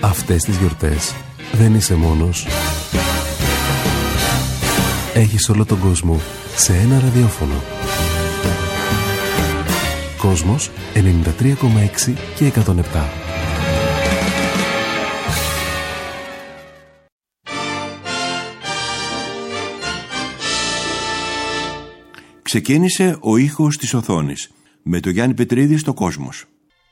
Αυτές τις γιορτές δεν είσαι μόνος. Έχεις όλο τον κόσμο σε ένα ραδιόφωνο. Κόσμος 93,6 και 107. Ξεκίνησε ο ήχος της οθόνης με το Γιάννη Πετρίδη στο Κόσμος.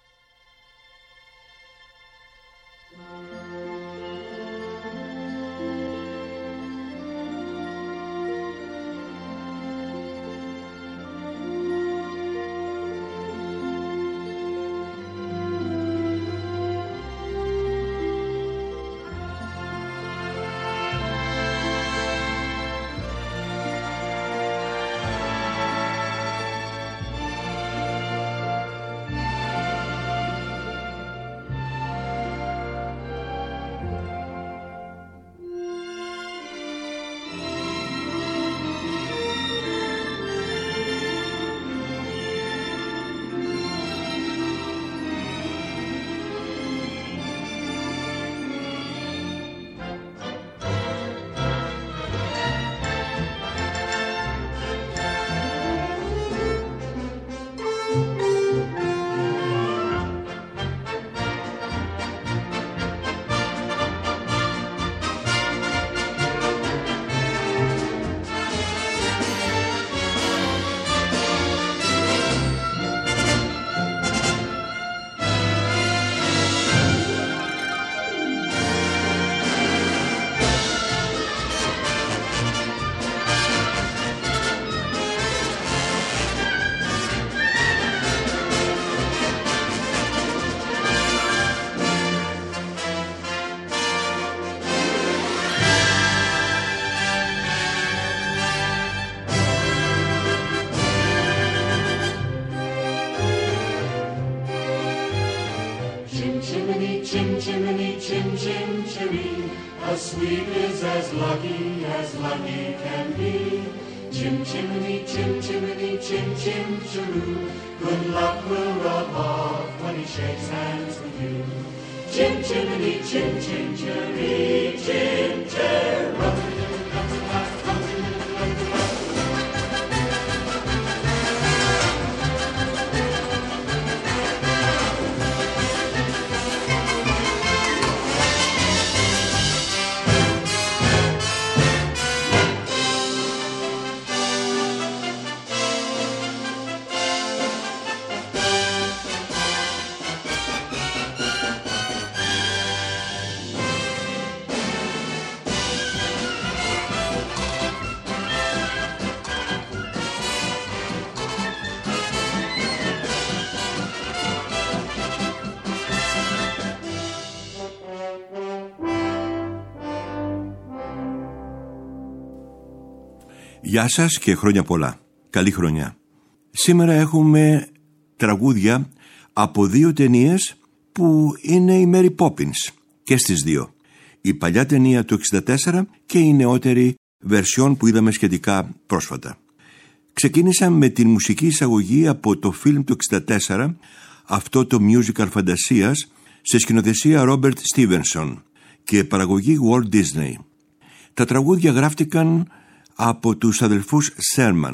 Γεια σας και χρόνια πολλά. Καλή χρονιά. Σήμερα έχουμε τραγούδια από δύο ταινίες που είναι η Mary Poppins και στις δύο. Η παλιά ταινία του 1964 και η νεότερη βερσιόν που είδαμε σχετικά πρόσφατα. Ξεκίνησα με την μουσική εισαγωγή από το φιλμ του 1964, αυτό το musical φαντασίας, σε σκηνοθεσία Robert Stevenson και παραγωγή Walt Disney. Τα τραγούδια γράφτηκαν από τους αδελφούς Sherman.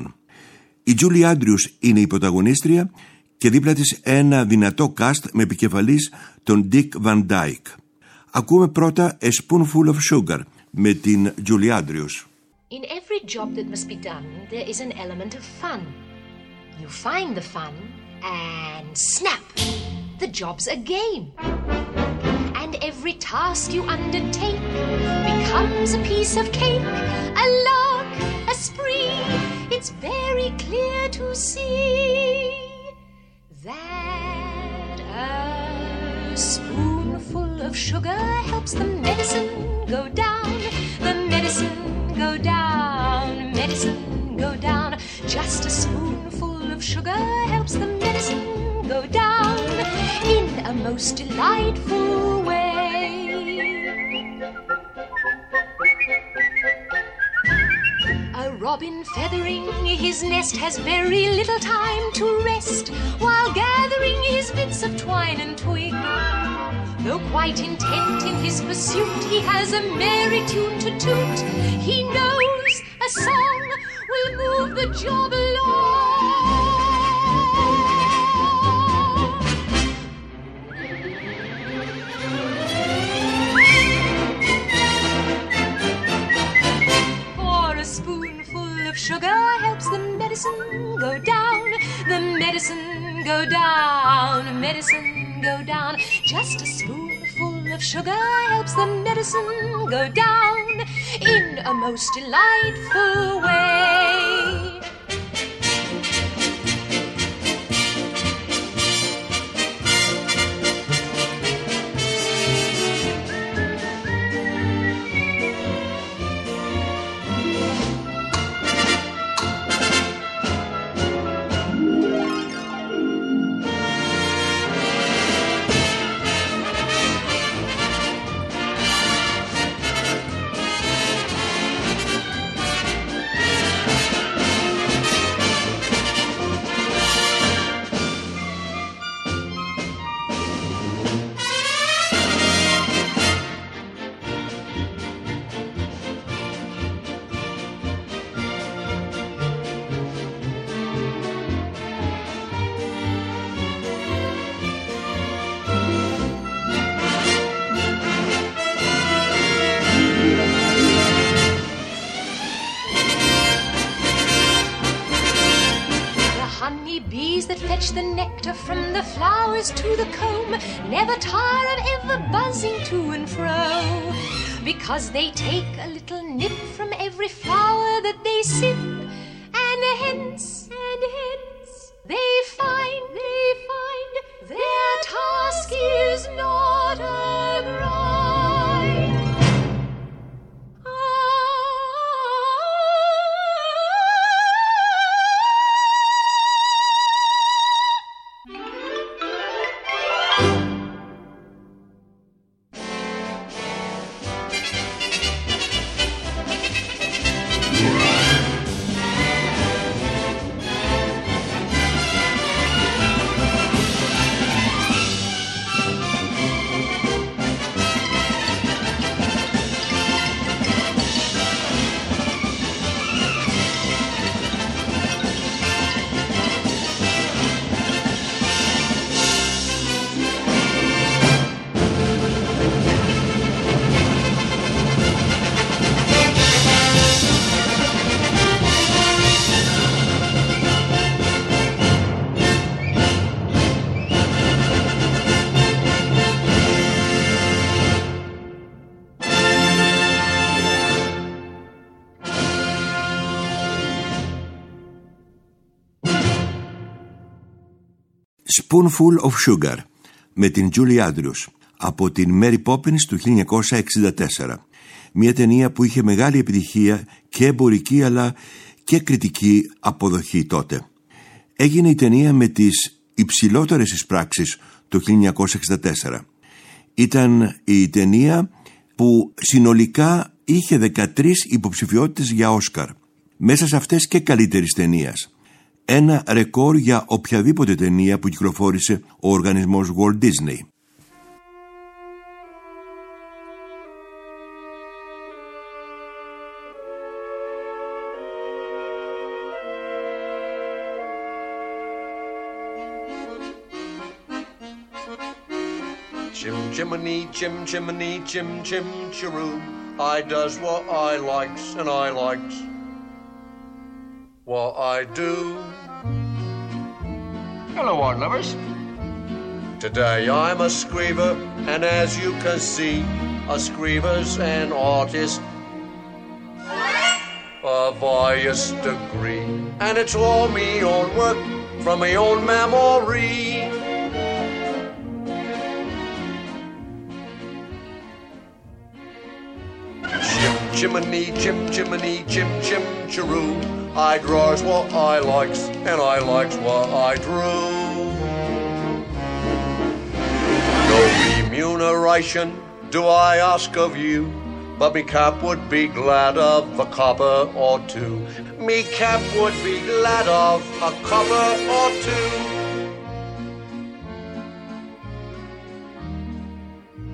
Η Julie Andrews είναι η πρωταγωνίστρια και δίπλα της ένα δυνατό cast με επικεφαλής τον Dick Van Dyke. Ακούμε πρώτα A Spoonful of Sugar με την Julie Andrews. In every job that must be done, there is an element of fun. You find the fun and snap! The job's a game. And every task you undertake becomes a piece of cake, a lark, a spree. It's very clear to see that a spoonful of sugar helps the medicine go down, the medicine go down, medicine go down. Just a spoonful of sugar helps the medicine go down in a most delightful way. A robin feathering his nest has very little time to rest while gathering his bits of twine and twig. Though quite intent in his pursuit, he has a merry tune to toot. He knows a song will move the job along. For a spoonful of sugar helps the medicine go down. The medicine go down, medicine go down. Just a spoonful of sugar helps the medicine go down in a most delightful way. That fetch the nectar from the flowers to the comb never tire of ever buzzing to and fro, because they take a little nip from every flower that they sip, and hence they find their task is not a grind. Spoonful of Sugar με την Julie Andrews από την Mary Poppins του 1964. Μια ταινία που είχε μεγάλη επιτυχία και εμπορική αλλά και κριτική αποδοχή τότε. Έγινε η ταινία με τις υψηλότερες εισπράξεις το 1964. Ήταν η ταινία που συνολικά είχε 13 υποψηφιότητες για Όσκαρ. Μέσα σε αυτές και καλύτερης ταινίας. Ένα ρεκόρ για οποιαδήποτε ταινία που κυκλοφόρησε ο οργανισμός Walt Disney. Chim chimney, chim chimney, chim chim chiroo. I does what I likes and I likes what I do. Hello, art lovers. Today I'm a screever, and as you can see, a screever's an artist of highest degree, and it's all me own work from my own memory. Chimney, chim chimney, chim chim chiroo. I draws what I likes, and I likes what I drew. No remuneration do I ask of you, but me cap would be glad of a copper or two. Me cap would be glad of a copper or two.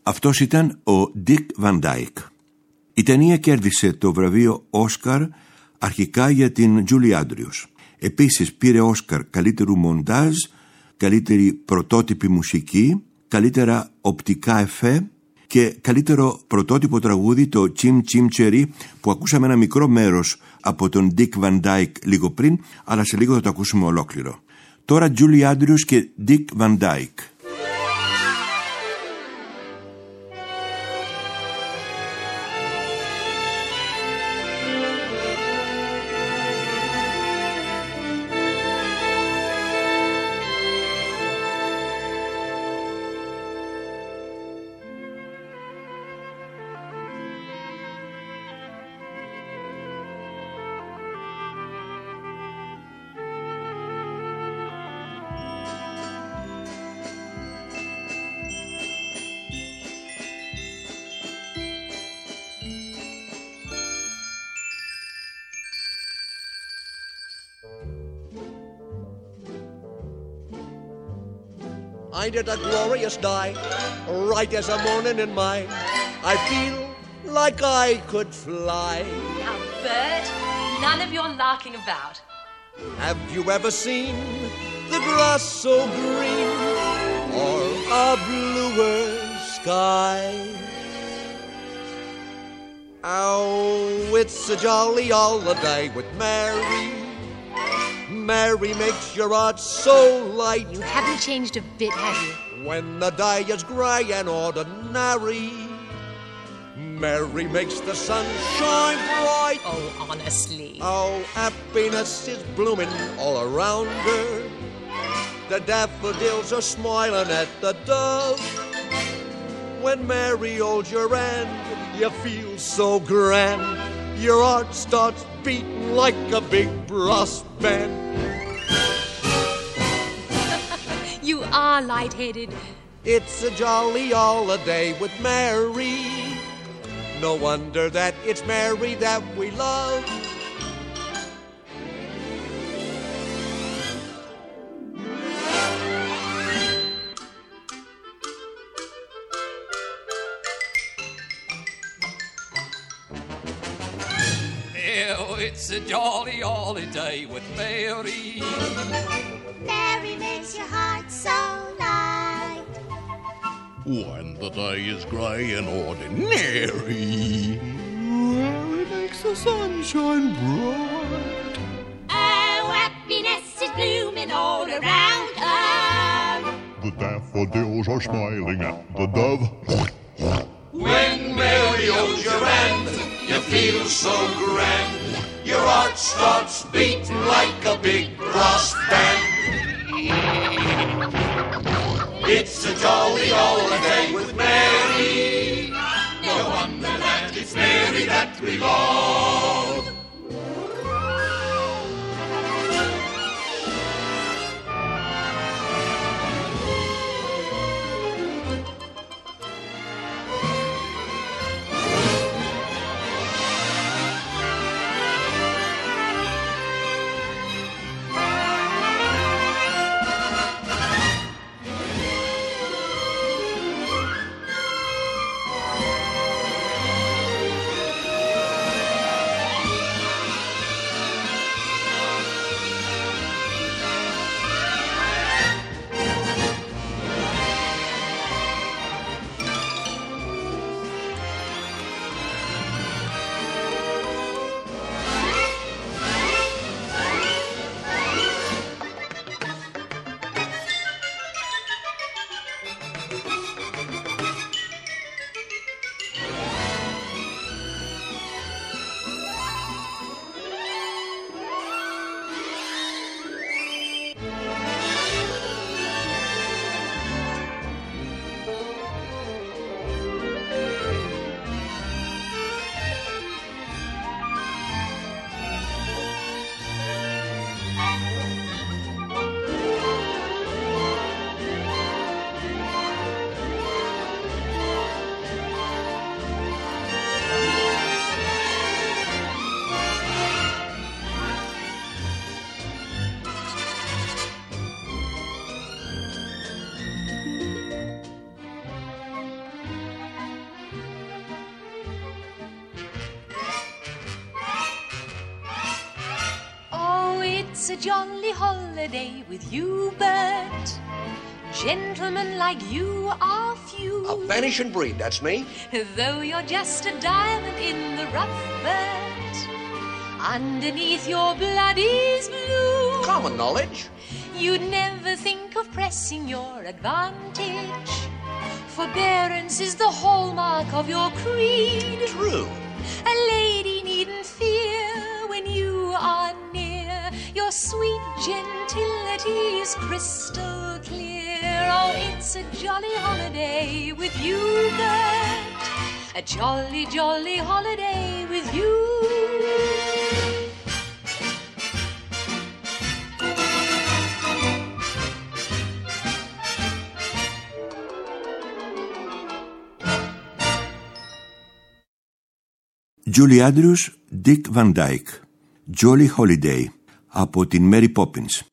Αυτός ήταν ο Dick Van Dyke. Η ταινία κέρδισε το βραβείο Όσκαρ αρχικά για την Julie Andrews. Επίσης πήρε Όσκαρ καλύτερου μοντάζ, καλύτερη πρωτότυπη μουσική, καλύτερα οπτικά εφέ και καλύτερο πρωτότυπο τραγούδι, το Chim Chim Cherry, που ακούσαμε ένα μικρό μέρος από τον Dick Van Dyke λίγο πριν, αλλά σε λίγο θα το ακούσουμε ολόκληρο. Τώρα Julie Andrews και Dick Van Dyke. I did a glorious night, right as a morning in mine. I feel like I could fly. Now, Bert, none of your larking about. Have you ever seen the grass so green, or a bluer sky? Oh, it's a jolly holiday with Mary. Mary makes your heart so light. You haven't changed a bit, have you? When the day is grey and ordinary, Mary makes the sun shine bright. Oh, honestly. Oh, happiness is blooming all around her. The daffodils are smiling at the dove. When Mary holds your hand, you feel so grand. Your heart starts beating like a big brass band. You are light-headed. It's a jolly holiday with Mary. No wonder that it's Mary that we love. Oh, it's a jolly holiday with Mary. Mary makes your heart so light. When the day is grey and ordinary, Mary makes the sunshine bright. Oh, happiness is blooming all around her. The daffodils are smiling at the dove. When Mary holds your hand, you feel so grand. Your heart starts beating like a big brass band. It's a jolly holiday with Mary. No wonder that it's Mary that we love. it's a jolly holiday with you, Bert. Gentlemen like you are few. A vanishing breed, that's me. Though you're just a diamond in the rough, Bert, underneath your blood is blue. Common knowledge. You'd never think of pressing your advantage. Forbearance is the hallmark of your creed. True. A lady needn't fear when you are near. Your sweet gentility is crystal clear. Oh, it's a jolly holiday with you, Bert. A jolly, jolly holiday with you. Julie Andrews, Dick Van Dyke. Jolly Holiday από την Mary Poppins.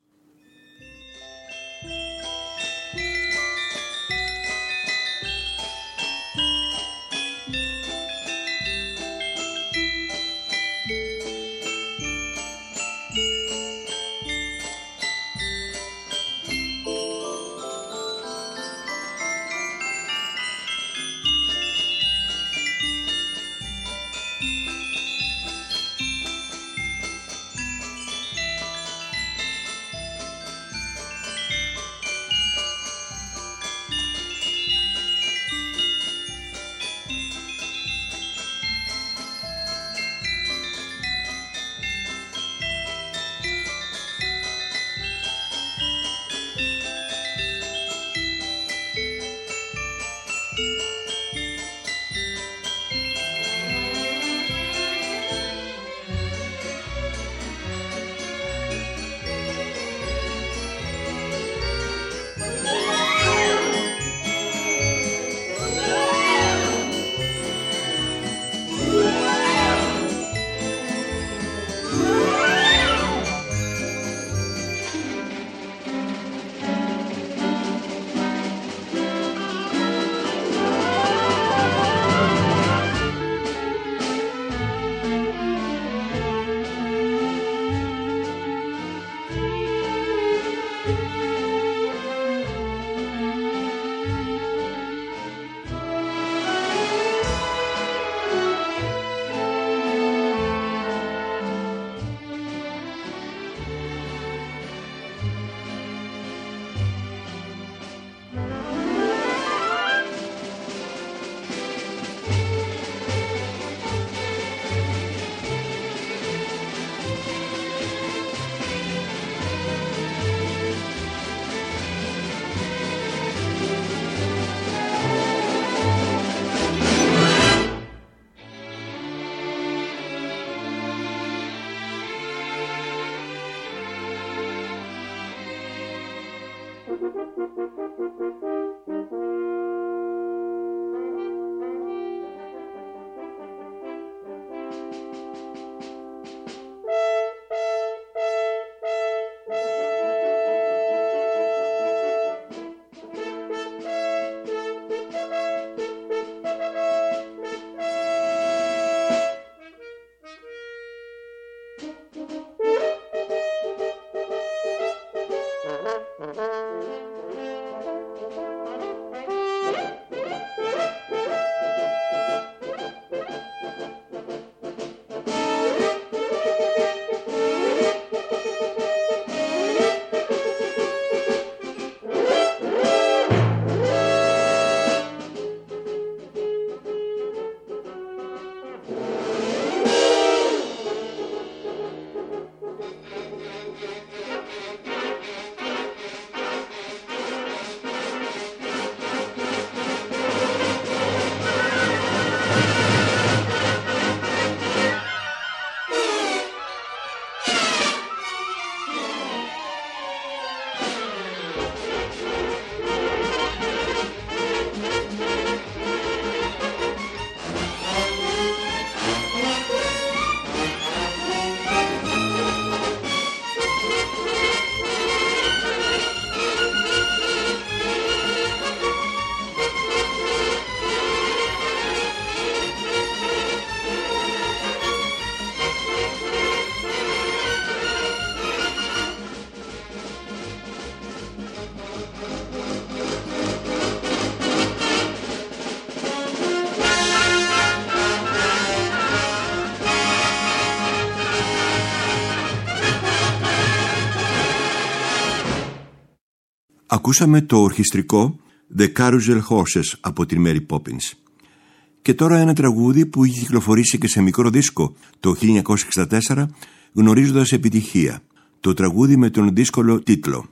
Ακούσαμε το ορχιστρικό The Carousel Horses από την Mary Poppins. Και τώρα ένα τραγούδι που είχε κυκλοφορήσει και σε μικρό δίσκο το 1964, γνωρίζοντας επιτυχία. Το τραγούδι με τον δύσκολο τίτλο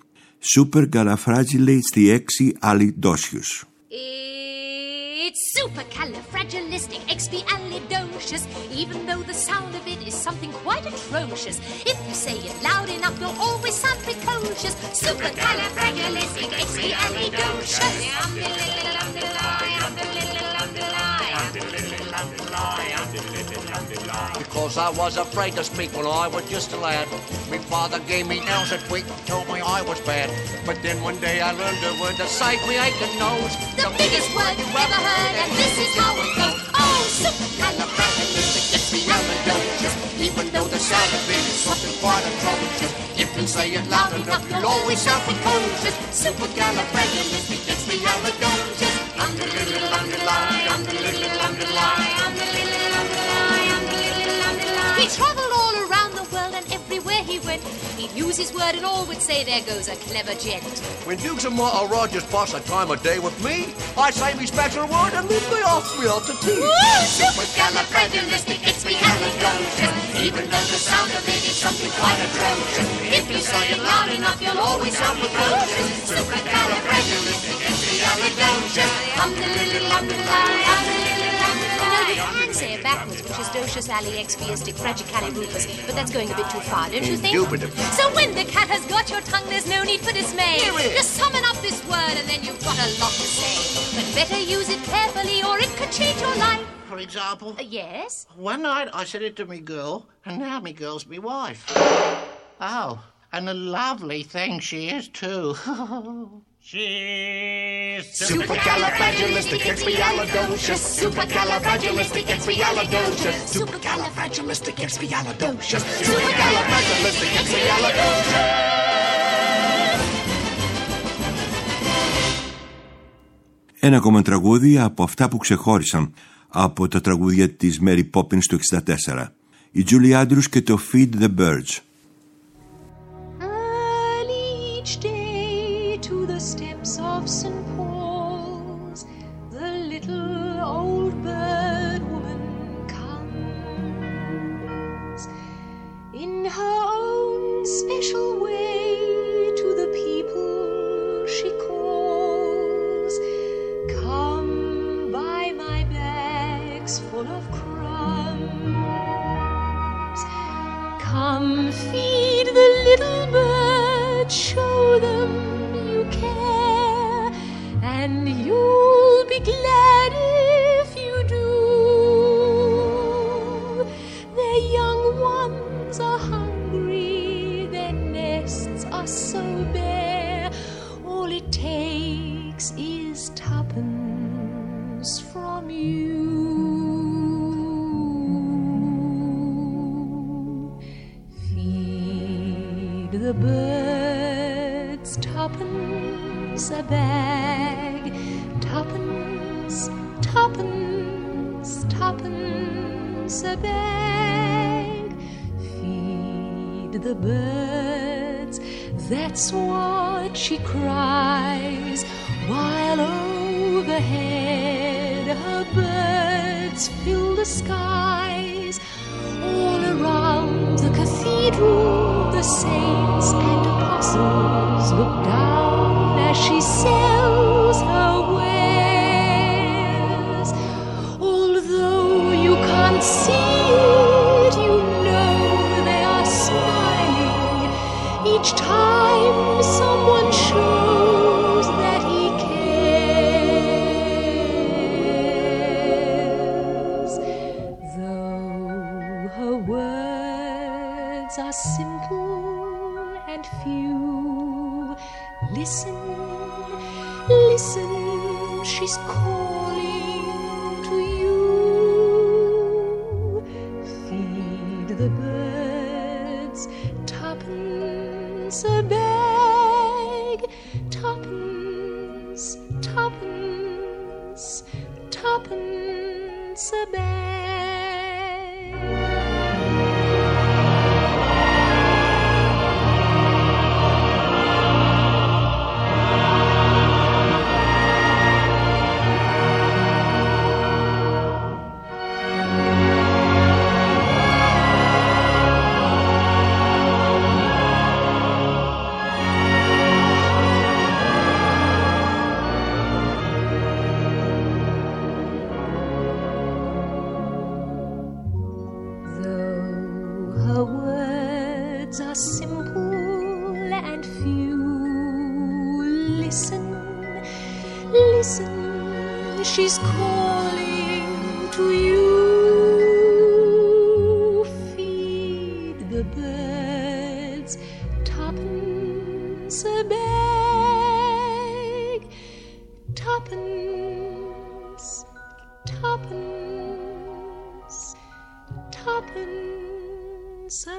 Supercalifragilisticexpialidocious. It's supercalifragilisticexpialidocious, even though the sound of it is something quite atrocious. If you say it loud enough, you'll always sound precocious. Supercalifragilisticexpialidocious. Because I was afraid to speak when I was just a lad. My father gave me nails a tweak and told me I was bad. But then one day I learned a word to save me aching nose. The biggest word you ever heard, and this is how it goes. Oh, supercalifragilisticexpialidocious, even though the sound of it is something quite atrocious. If you say it loud enough, you'll always sound precocious. Supercalifragilisticexpialidocious. He traveled all around the world, and everywhere he went, he'd use his word and all would say, there goes a clever gent. When Dukes and Martha Rogers pass a time of day with me, I say me special word and leave me off me out to tea. Supercalifragilisticexpialidocious, even though the sound of it is something quite atrocious. If you say it loud enough, you'll always sound precocious. Supercalifragilisticexpialidocious. You can say it backwards, which is docious aliexpiasticfragicalibupus, but that's going a bit too far, don't you think? Indubitably. So when the cat has got your tongue, there's no need for dismay. Just summon up this word and then you've got a lot to say. But better use it carefully or it could change your life. For example? Yes? One night I said it to me girl, and now me girl's me wife. Oh, and a lovely thing she is too. She's Supercalifragilisticexpialidocious. Supercalifragilisticexpialidocious. Supercalifragilisticexpialidocious. Supercalifragilisticexpialidocious. Ένα ακόμα τραγούδι από αυτά που ξεχώρισαν από τα τραγούδια της Mary Poppins του 1964. Η Julie Andrews και το Feed the Birds. Early each day to the steps of St. Paul's, the little old bird woman comes in her own special way to the people she calls. Come buy my bags full of crumbs. Come feed the little birds, show them you care, and you'll be glad if you do. Their young ones are hungry, their nests are so bare. All it takes is tuppence from you. Feed the birds tuppence a bag, tuppence, tuppence, tuppence a bag. Feed the birds, that's what she cries, while overhead her birds fill the skies. All around the cathedral, the saints and apostles look down as she sells her wares. Although you can't see it, you know they are smiling each time someone shows that he cares. Though her words are simple and few, listen, listen, she's calling to you. Feed the birds tuppence a bag, tuppence, tuppence, tuppence a bag. listen, listen, she's calling to you. Feed the birds, twopence a bag, twopence, twopence, twopence a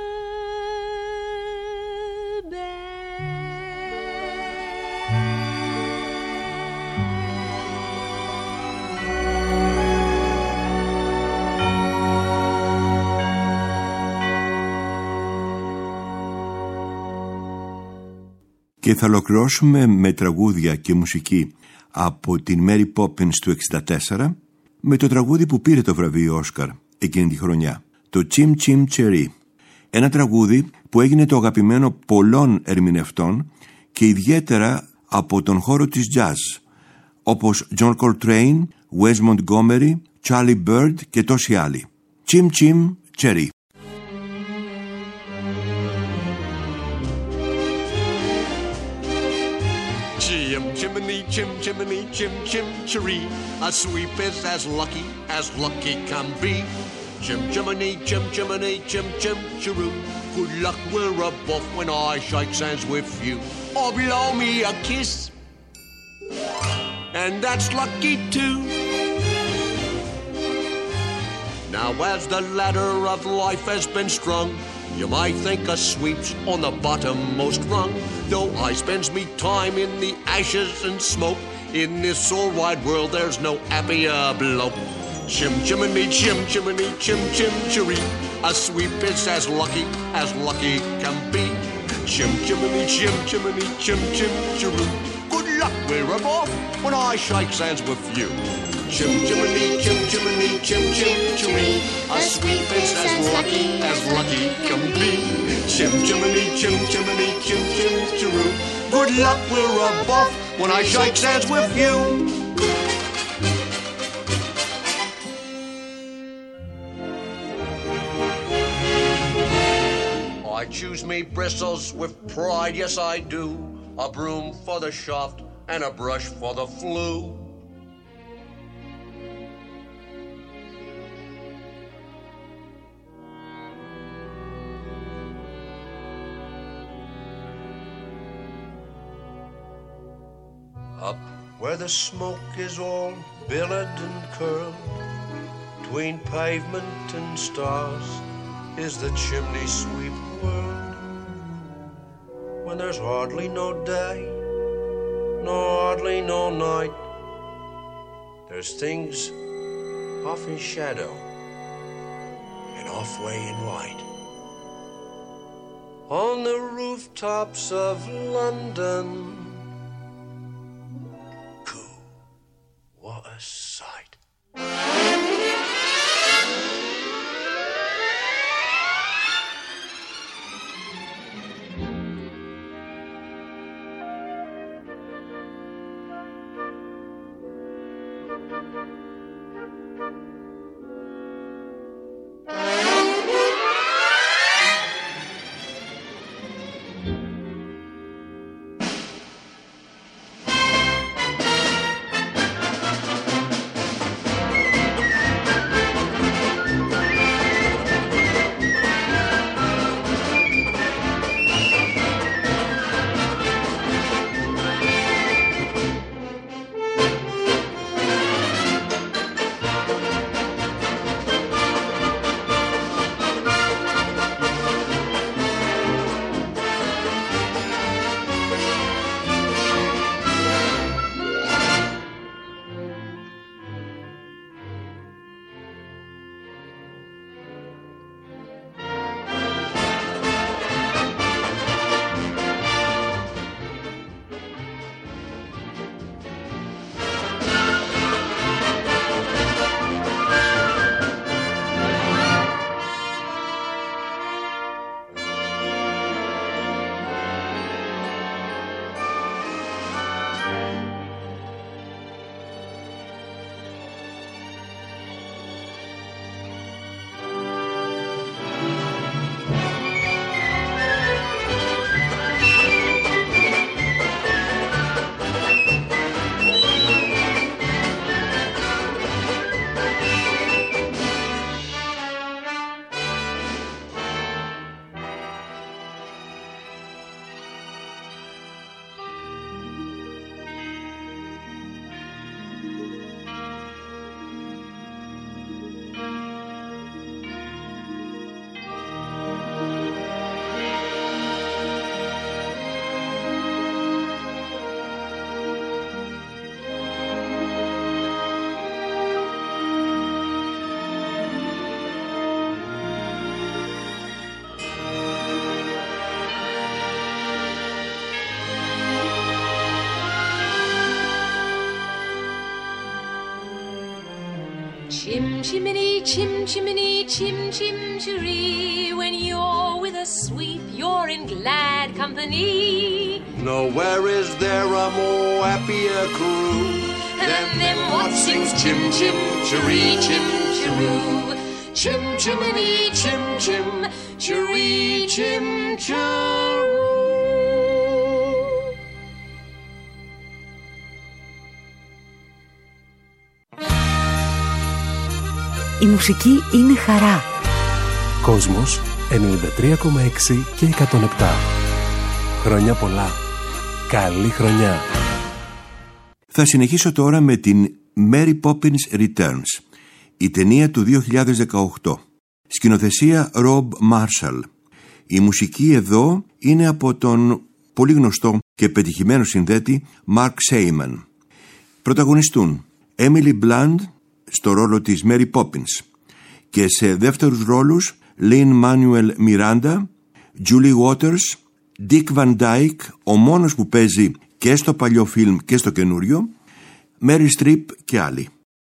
Και θα ολοκληρώσουμε με τραγούδια και μουσική από την Mary Poppins του 1964 με το τραγούδι που πήρε το βραβείο Όσκαρ εκείνη τη χρονιά, το Chim Chim Cheree. Ένα τραγούδι που έγινε το αγαπημένο πολλών ερμηνευτών και ιδιαίτερα από τον χώρο της jazz, όπως John Coltrane, Wes Montgomery, Charlie Bird και τόσοι άλλοι. Chim Chim Cheree. Chimney, chim, chimney, chim, chim, cheree. A sweep is as lucky can be. Chim, chimney, chim, chimney, chim, chim, cheroo. Good luck, we're above when I shake hands with you. Or blow me a kiss, and that's lucky too. Now as the ladder of life has been strung, you might think a sweep's on the bottommost rung. Though I spends me time in the ashes and smoke, in this all wide world there's no happier bloke. Chim chimney, chim chimney, chim chim cheree. A sweep is as lucky can be. Chim chimney, chim chimney, chim chim cheroo. Good luck, we're off when I shake hands with you. Chim chimney, chim chimney, chim chim cheree. A sweep is as lucky can be. Chim chimney, chim chimney, chim chim cheroo. Good luck, we're above when I shake hands with you. I choose me bristles with pride, yes I do. A broom for the shaft and a brush for the flue. Up where the smoke is all billowed and curled, between pavement and stars is the chimney sweep world. When there's hardly no day, nor hardly no night, there's things off in shadow and off way in light. On the rooftops of London, what a sight. chimney, chim, chimney, chim, chim, chiree. When you're with a sweep, you're in glad company. Nowhere is there a more happier crew than them what sings chim, chim, chiree, chim, chiroo. Chim, chimney, chim, chim, chiree, chim, chiroo. Η μουσική είναι χαρά. Κόσμος 93,6 και 107. Χρόνια πολλά. Καλή χρονιά. Θα συνεχίσω τώρα με την Mary Poppins Returns, η ταινία του 2018. Σκηνοθεσία Rob Marshall. Η μουσική εδώ είναι από τον πολύ γνωστό και πετυχημένο συνθέτη Mark Seyman. Πρωταγωνιστούν Emily Blunt στο ρόλο της Mary Poppins και σε δεύτερους ρόλους Lin-Manuel Miranda, Julie Waters, Dick Van Dyke, ο μόνος που παίζει και στο παλιό φιλμ και στο καινούριο, Meryl Streep και άλλοι.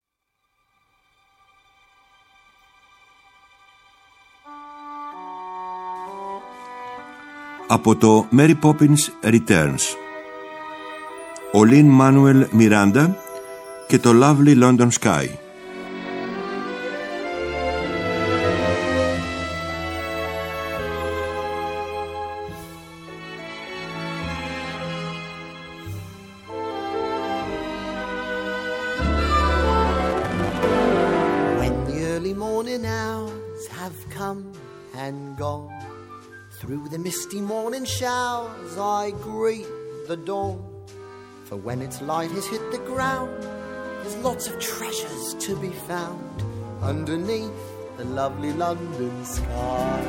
Από το Mary Poppins Returns, ο Lin-Manuel Miranda και το Lovely London Sky. When the early morning hours have come and gone, through the misty morning showers I greet the dawn. For when its light has hit the ground, there's lots of treasures to be found underneath the lovely London sky.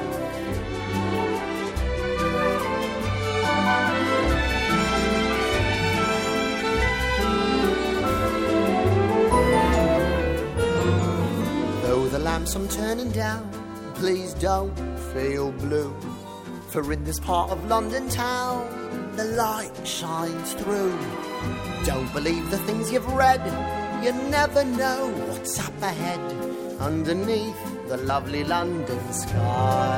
Though the lamps I'm turning down, please don't feel blue. For in this part of London town, the light shines through. Don't believe the things you've read, you never know what's up ahead underneath the lovely London sky.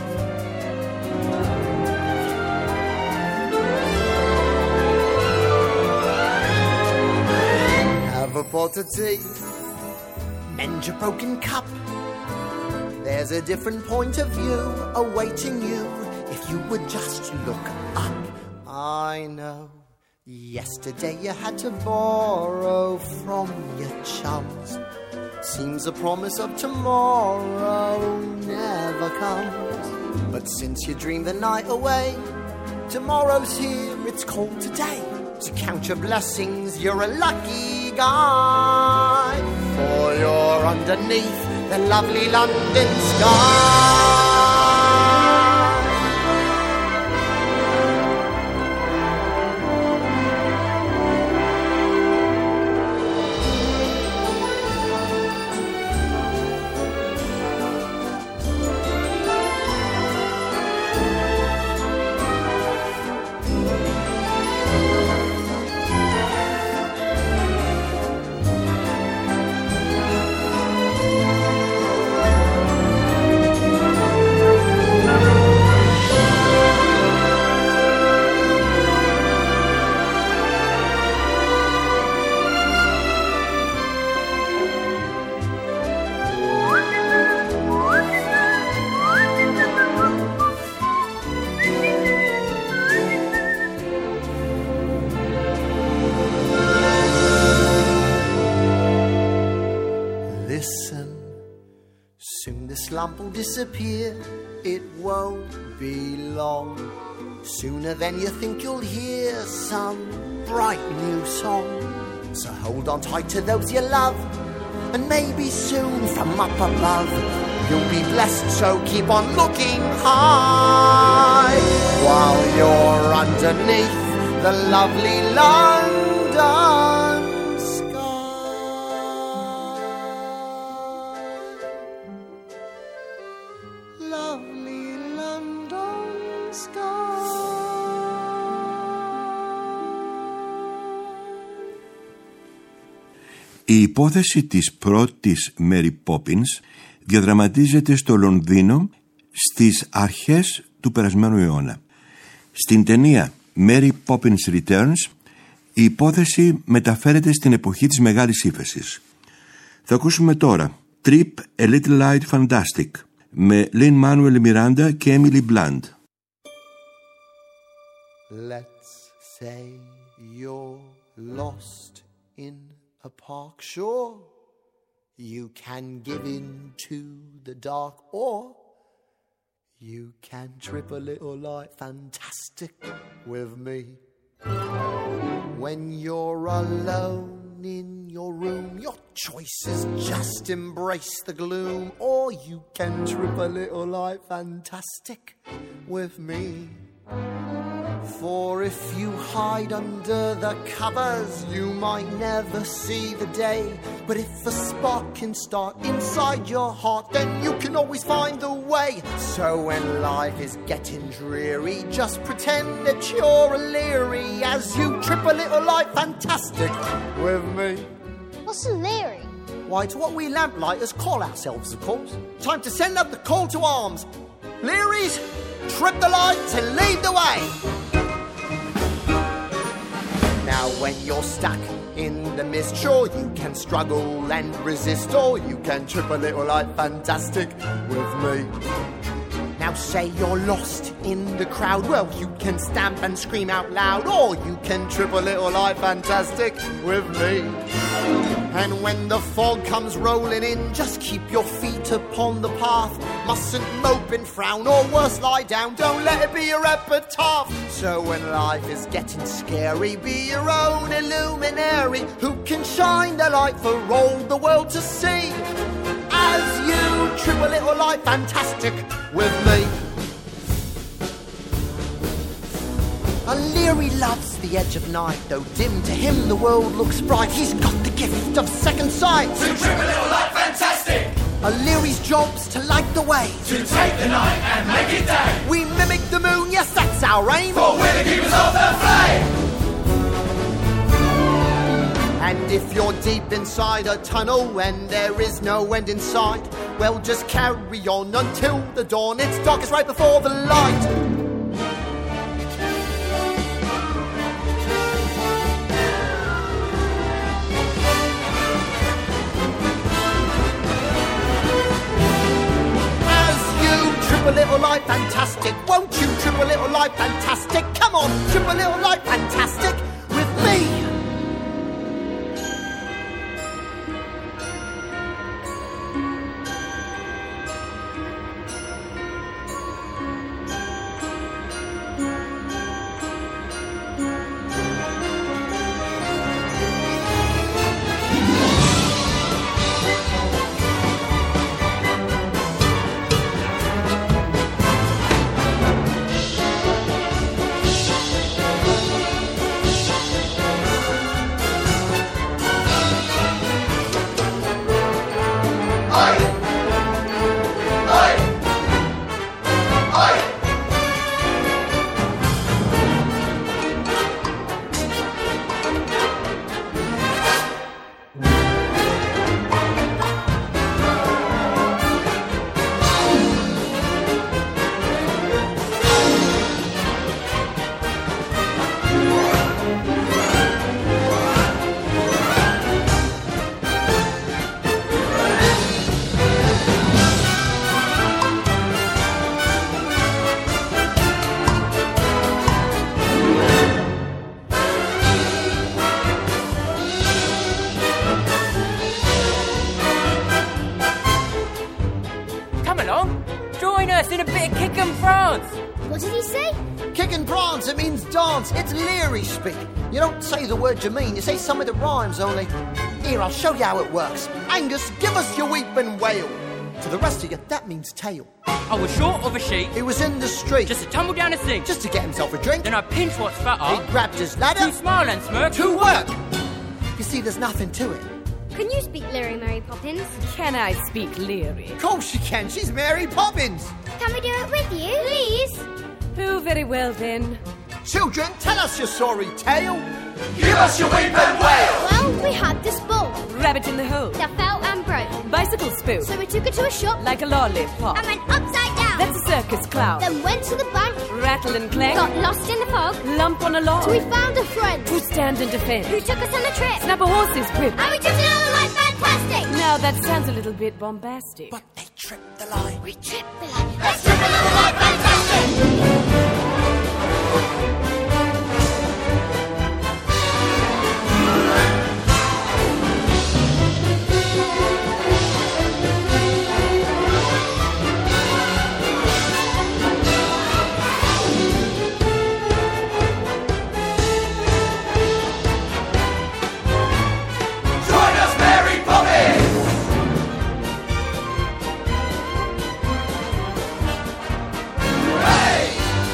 Have a pot of tea, mend your broken cup. There's a different point of view awaiting you if you would just look up. I know yesterday you had to borrow from your chums. Seems the promise of tomorrow never comes. But since you dreamed the night away, tomorrow's here, it's called today. So count your blessings, you're a lucky guy, for you're underneath the lovely London sky. Slump will disappear, it won't be long. Sooner than you think you'll hear some bright new song. So hold on tight to those you love, and maybe soon from up above you'll be blessed, so keep on looking high while you're underneath the lovely London sky. Lovely London sky. Η υπόθεση της πρώτης Mary Poppins διαδραματίζεται στο Λονδίνο στις αρχές του περασμένου αιώνα. Στην ταινία Mary Poppins Returns η υπόθεση μεταφέρεται στην εποχή της Μεγάλης Ύφεσης. Θα ακούσουμε τώρα Trip a Little Light Fantastic με Lin-Manuel Miranda και Emily Blunt. Let's say you're lost in a park, sure. You can give in to the dark, or you can trip a little light fantastic with me. When you're alone in your room, your choice is just embrace the gloom, or you can trip a little light fantastic with me. For if you hide under the covers, you might never see the day. But if a spark can start inside your heart, then you can always find the way. So when life is getting dreary, just pretend that you're a Leary as you trip a little light fantastic with me. What's a Leary? Why, it's what we lamplighters call ourselves, of course. Time to send up the call to arms. Learys, trip the lights and lead the way. Now when you're stuck in the mist, sure you can struggle and resist, or you can trip a little light fantastic with me. Now say you're lost in the crowd, well you can stamp and scream out loud, or you can trip a little light fantastic with me. And when the fog comes rolling in, just keep your feet upon the path. Mustn't mope and frown, or worse lie down, don't let it be your epitaph. So when life is getting scary, be your own illuminary, who can shine the light for all the world to see. As you trip a little light fantastic with me. A Leary loves the edge of night, though dim to him the world looks bright. He's got the gift of second sight. To trip a little light fantastic. A Leary's job's to light the way. To take the night and make it day. We mimic the moon, yes that's our aim. For we're the keepers of the flame. And if you're deep inside a tunnel and there is no end in sight, well just carry on until the dawn. It's darkest right before the light. As you trip a little light fantastic, won't you trip a little light fantastic? Come on, trip a little light fantastic with me. It means dance. It's Leary speak. You don't say the word you mean, you say something that rhymes only. Here, I'll show you how it works. Angus, give us your weep and wail. To the rest of you, that means tail. I was short of a sheet. He was in the street. Just to tumble down a sink. Just to get himself a drink. Then I pinched what's fatter. He grabbed his ladder. To smile and smirk. To work. You see, there's nothing to it. Can you speak Leary, Mary Poppins? Can I speak Leary? Of course she can. She's Mary Poppins. Can we do it with you? Please. Oh, very well then. Children, tell us your sorry tale. Give us your weep and wail. Well, we had this ball Rabbit in the hole. that fell and broke. Bicycle spoon. So we took it to a shop Like a lollipop. and went upside down. That's a circus clown. Then went to the bank, Rattle and clang. got lost in the fog. Lump on a log. So we found a friend Who stand and defend. who took us on a trip. Snap a horse's whip. And we tripped it all like fantastic. Now that sounds a little bit bombastic. But they tripped the line. We tripped the line. Let's trip it all like fantastic. Join us, Mary Poppins. Hey!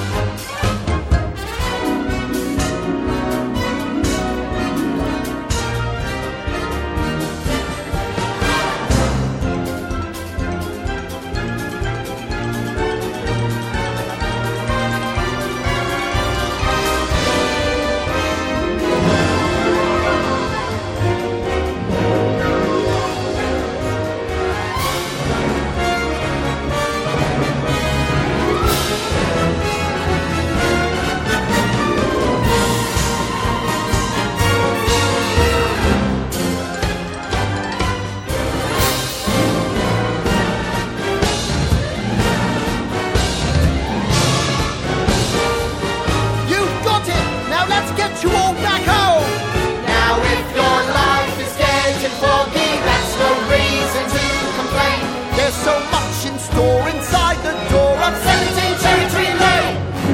You've got it! Now let's get you all back home! Now if your life is getting foggy, that's no reason to complain. There's so much in store inside the door of 17 Territory Lane.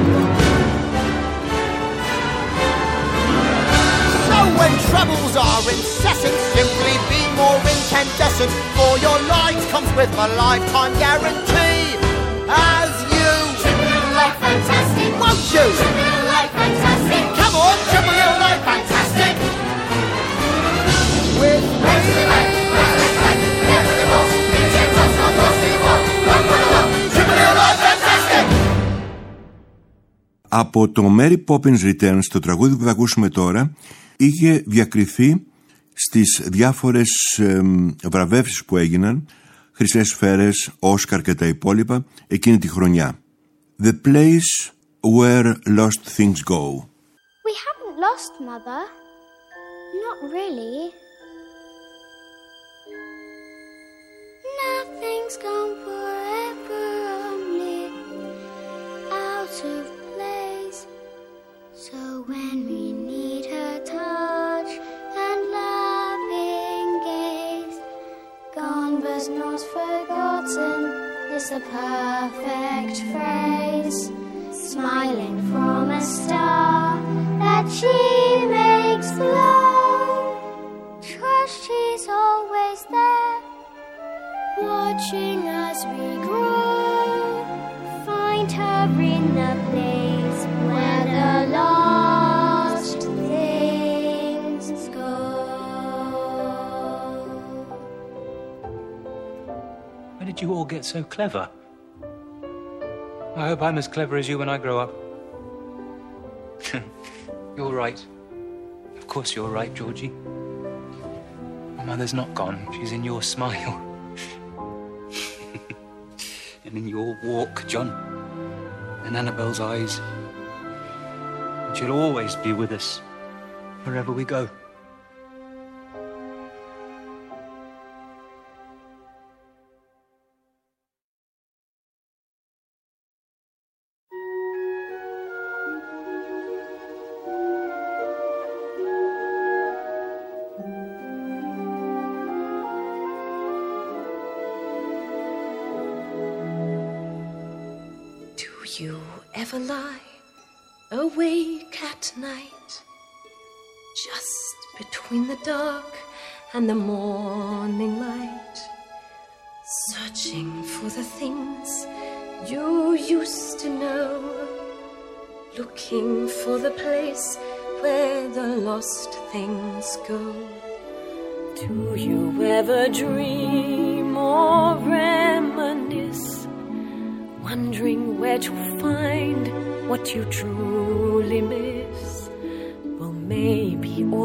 So when troubles are incessant, simply be more incandescent, for your light comes with a lifetime guarantee. As you Trip it all like fantastic. won't you? Trip it all like fantastic. Come on, triple little light Fantastic. with me. Από το Mary Poppins Returns, το τραγούδι που θα ακούσουμε τώρα, είχε διακριθεί στις διάφορες βραβεύσεις που έγιναν, χρυσές σφαίρες, Όσκαρ και τα υπόλοιπα, εκείνη τη χρονιά. The place where lost things go. We haven't lost, Mother. Not really. Nothing's gone forever, only out of place. So when we need her touch and loving gaze, gone but not forgotten is a perfect phrase. Smiling from a star that she makes glow. Trust she's always there, watching as we grow. Find her in the place where the lost things go. Where did you all get so clever? I hope I'm as clever as you when I grow up. You're right. Of course you're right, Georgie. My mother's not gone. She's in your smile. And in your walk, John. And Annabelle's eyes. And she'll always be with us, wherever we go. You ever lie awake at night, just between the dark and the morning light, searching for the things you used to know, looking for the place where the lost things go? Do you ever dream or reminisce, wondering where to find what you truly miss?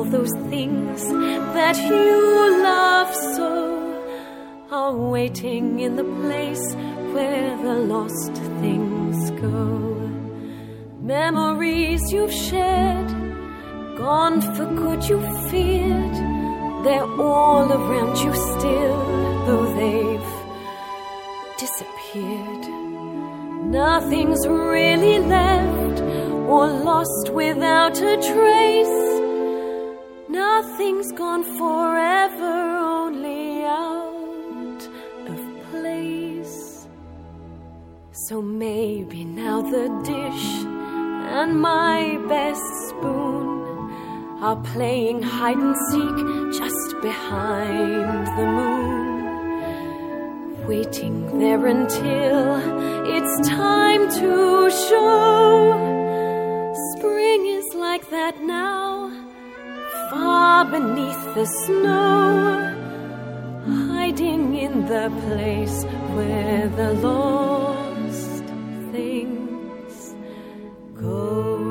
all those things that you love so are waiting in the place where the lost things go. Memories you've shared, gone for good you feared, they're all around you still, though they've disappeared. Nothing's really left or lost without a trace. Nothing's gone forever, only out of place. So maybe now the dish and my best spoon are playing hide and seek just behind the moon, waiting there until it's time to show. Spring is like that now, far beneath the snow, hiding in the place where the lost things go.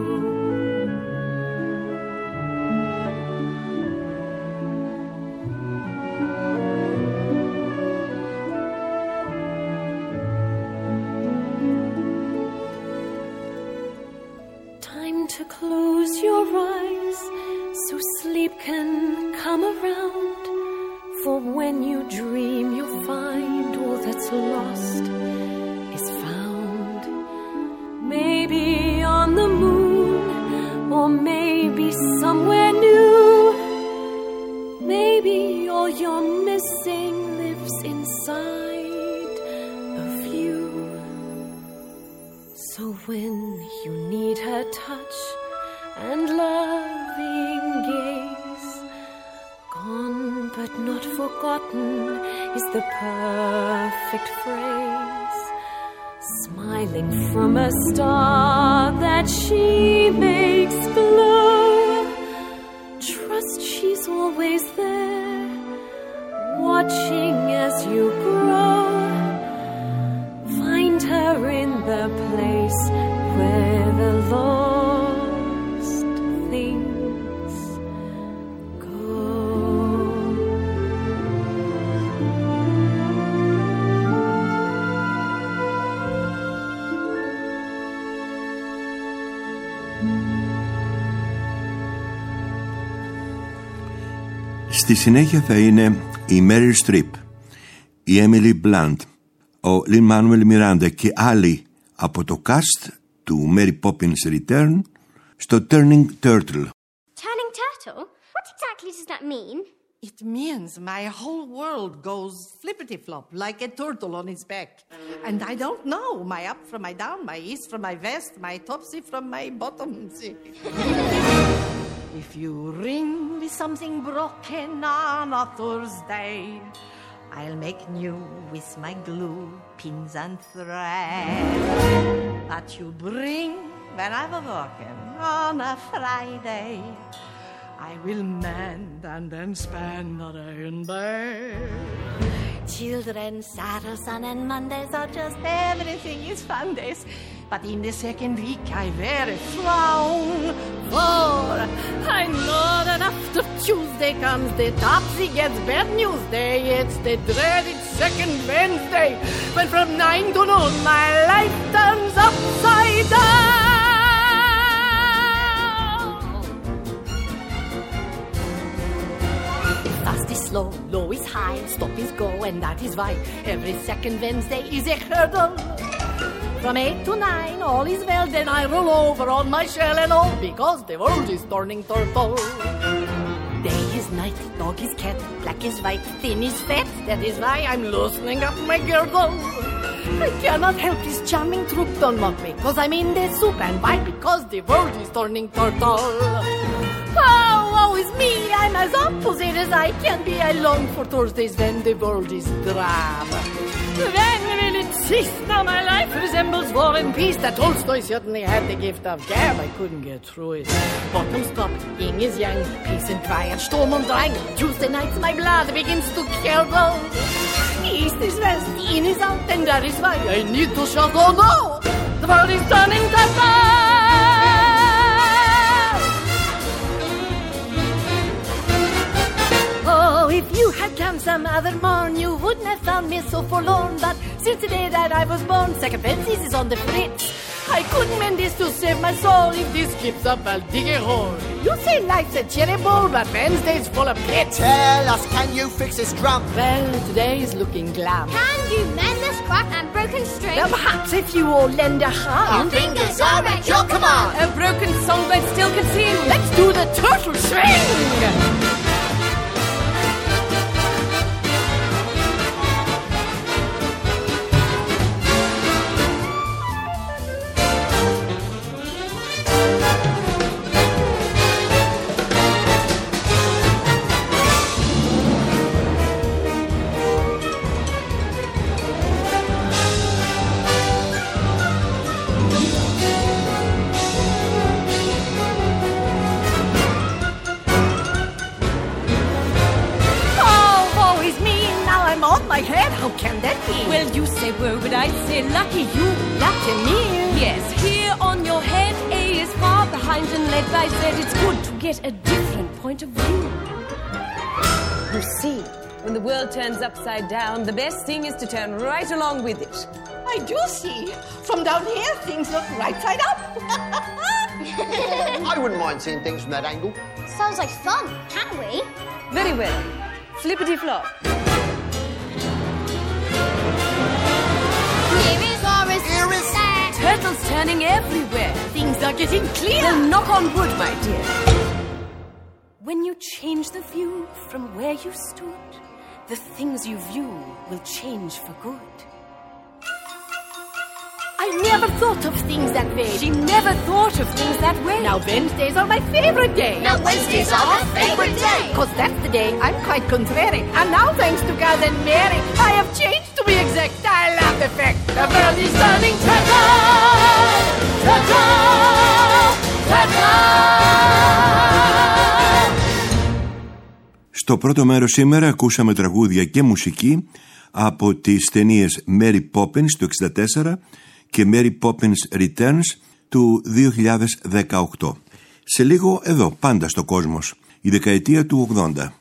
To close your eyes so sleep can come around, for when you dream you'll find all that's lost is found. Maybe on the moon, or maybe somewhere new. Maybe all you're missing lives inside of you. So when you need her touch and loving gaze, gone but not forgotten is the perfect phrase. Smiling from a star that she makes glow, trust she's always there, watching as you grow. Find her in the place where the lost things go. Στη συνέχεια θα είναι η Meryl Streep, η Emily Blunt, ο Lin-Manuel Miranda και άλλοι από το cast του Mary Poppins Return στο Turning Turtle. Turning turtle? What exactly does that mean? It means my whole world goes flippity-flop like a turtle on its back. And I don't know my up from my down, my east from my west, my topsy from my bottomsy. If you ring with something broken on a Thursday, I'll make new with my glue, pins and thread. That you bring when I'm working on a Friday, I will mend and then spend the day in bed. Children, Saturday, Sun and Mondays are just everything is fun days. But in the second week I wear a frown, for I know that after Tuesday comes the topsy gets bad news day. It's the dreaded second Wednesday, when from 9 to noon my life turns upside down. Fast is slow, low is high, stop is go, and that is why every second Wednesday is a hurdle. From 8 to 9, all is well, then I roll over on my shell and all, because the world is turning turtle. Day is night, dog is cat, black is white, thin is fat, that is why I'm loosening up my girdle. I cannot help this charming troop, don't mock me, cause I'm in the soup, and why? Because the world is turning turtle. Oh, woe is me, I'm as opposite as I can be. I long for Thursdays when the world is drama. When will it cease? Now my life resembles War and Peace. That Tolstoy certainly had the gift of gab. I couldn't get through it. Bottom stop, yin is yang, peace and quiet, Sturm und Drang. Tuesday nights my blood begins to curdle. East is west, in is out, and that is why I need to shout, oh no! The world is turning turtle! other morn, you wouldn't have found me so forlorn. But since the day that I was born, second fences is on the fritz. I couldn't mend this to save my soul. If this keeps up, I'll dig a hole. You say life's a cherry bowl, but Wednesday's full of pits. Tell us, can you fix this drum? Well, today is looking glam. Can you mend this crack and broken string? Well, perhaps if you all lend a hand. Our fingers are at your command. A broken songbird still can sing. Let's do the turtle swing. My head, how can that be? Well, you say woe, but I say lucky you. Lucky me? Yes, here on your head, A is far behind and led by Z. It's good to get a different point of view. You see, when the world turns upside down, the best thing is to turn right along with it. I do see. From down here, things look right side up. I wouldn't mind seeing things from that angle. Sounds like fun. Can we? Very well. Flippity flop. Here is there. Turtles turning everywhere. Things are getting clear. Well, knock on wood, my dear. When you change the view from where you stood, the things you view will change for good. I never thought of things that way. She never thought of things that way. Now Wednesdays are my favorite day. Now Wednesdays are my favorite day. Cause that's the day I'm quite contrary. And now thanks to God and Mary, I have changed to be exact. I love the fact the world is turning ta-ta, ta-ta, ta-ta. Στο πρώτο μέρος σήμερα ακούσαμε τραγούδια και μουσική από τις ταινίες Mary Poppins του 1964 και Mary Poppins Returns του 2018. Σε λίγο εδώ, πάντα στο κόσμος, η δεκαετία του 80.